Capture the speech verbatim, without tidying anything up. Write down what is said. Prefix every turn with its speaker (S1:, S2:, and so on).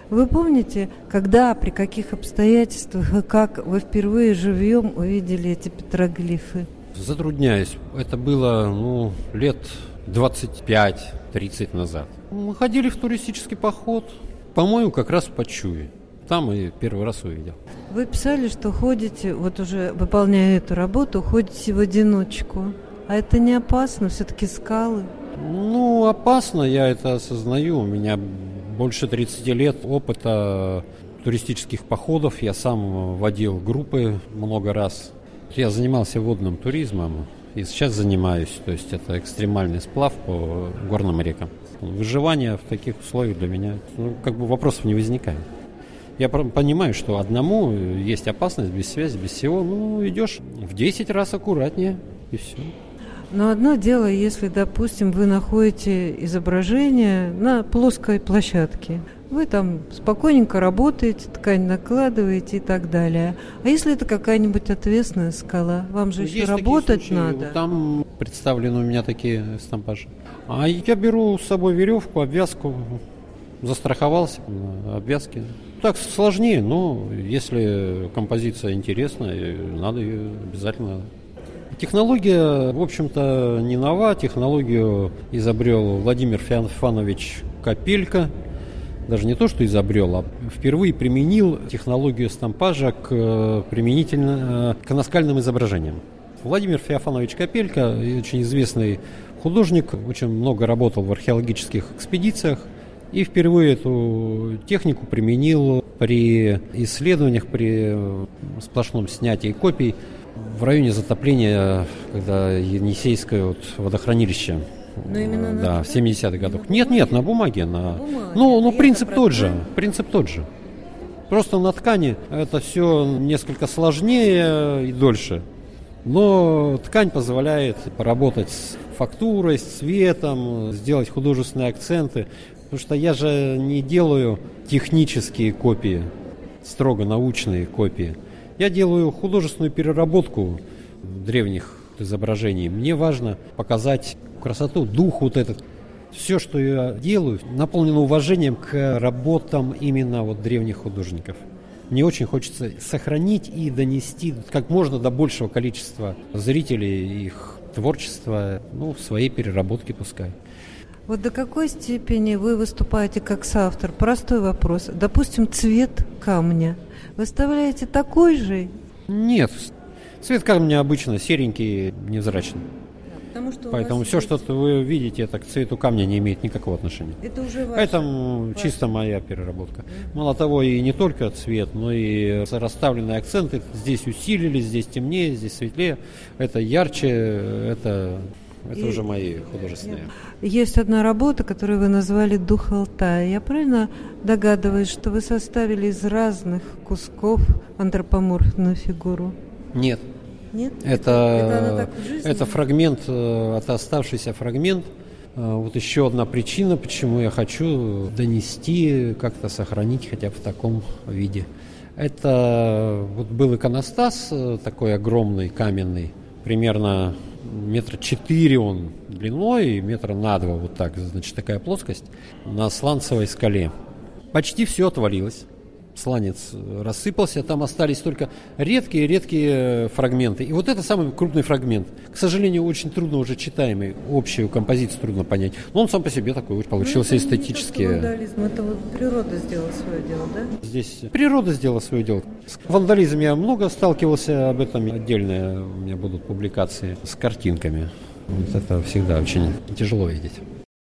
S1: Вы помните, когда, при каких обстоятельствах и как вы впервые живьем увидели эти петроглифы?
S2: Затрудняюсь. Это было, ну, лет двадцать пять тридцать назад. Мы ходили в туристический поход, по-моему, как раз в Почуе. Там и первый раз увидел.
S1: Вы писали, что ходите, вот уже выполняя эту работу, ходите в одиночку. А это не опасно? Все-таки скалы?
S2: Ну, опасно, я это осознаю. У меня больше тридцать лет опыта туристических походов. Я сам водил группы много раз. Я занимался водным туризмом и сейчас занимаюсь. То есть это экстремальный сплав по горным рекам. Выживание в таких условиях для меня, ну, как бы вопросов не возникает. Я понимаю, что одному есть опасность, без связи, без всего. Ну, идешь в десять раз аккуратнее, и все.
S1: Но одно дело, если, допустим, вы находите изображение на плоской площадке. Вы там спокойненько работаете, ткань накладываете и так далее. А если это какая-нибудь отвесная скала? Вам же еще работать
S2: случаи,
S1: надо.
S2: Там представлены у меня такие эстампажи. А я беру с собой веревку, обвязку, застраховался на обвязке. Так сложнее, но если композиция интересная, надо ее обязательно. Технология, в общем-то, не нова. Технологию изобрел Владимир Феофанович Капелька. Даже не то, что изобрел, а впервые применил технологию эстампажа к, применительно к наскальным изображениям. Владимир Феофанович Капелька, очень известный художник, очень много работал в археологических экспедициях. И впервые эту технику применил при исследованиях, при сплошном снятии копий в районе затопления, когда Енисейское вот водохранилище, да, в семидесятых годах. Нет, нет, на бумаге. На... Бумаге. Ну, ну принцип тот же, принцип тот же. Просто на ткани это все несколько сложнее и дольше. Но ткань позволяет поработать с фактурой, с цветом, сделать художественные акценты. Потому что я же не делаю технические копии, строго научные копии. Я делаю художественную переработку древних изображений. Мне важно показать красоту, дух вот этот. Все, что я делаю, наполнено уважением к работам именно вот древних художников. Мне очень хочется сохранить и донести как можно до большего количества зрителей их творчества, ну, в своей переработке пускай.
S1: Вот до какой степени вы выступаете как соавтор? Простой вопрос. Допустим, цвет камня. Выставляете такой же?
S2: Нет. Цвет камня обычно серенький, невзрачный.
S1: Потому что
S2: Поэтому все, есть... что вы видите, это к цвету камня не имеет никакого отношения.
S1: Это уже ваше.
S2: Это чисто моя переработка. Мало того, и не только цвет, но и расставленные акценты. Здесь усилили, здесь темнее, здесь светлее. Это ярче, это... Это и уже мои художественные.
S1: Есть одна работа, которую вы назвали «Дух Алтая». Я правильно догадываюсь, что вы составили из разных кусков антропоморфную фигуру?
S2: Нет.
S1: Нет?
S2: Это, это, это фрагмент, это оставшийся фрагмент. Вот еще одна причина, почему я хочу донести, как-то сохранить хотя бы в таком виде. Это вот был иконостас такой огромный, каменный, примерно метра четыре он длиной, метра на два, вот так, значит, такая плоскость, на сланцевой скале. Почти все отвалилось, сланец рассыпался, там остались только редкие-редкие фрагменты. И вот это самый крупный фрагмент. К сожалению, очень трудно уже читаемый, общую композицию трудно понять. Но он сам по себе такой получился ну, эстетически.
S1: Это вандализм, это вот природа сделала свое дело, да?
S2: Здесь природа сделала свое дело. С вандализмом я много сталкивался, об этом отдельные у меня будут публикации с картинками. Вот это всегда очень тяжело видеть.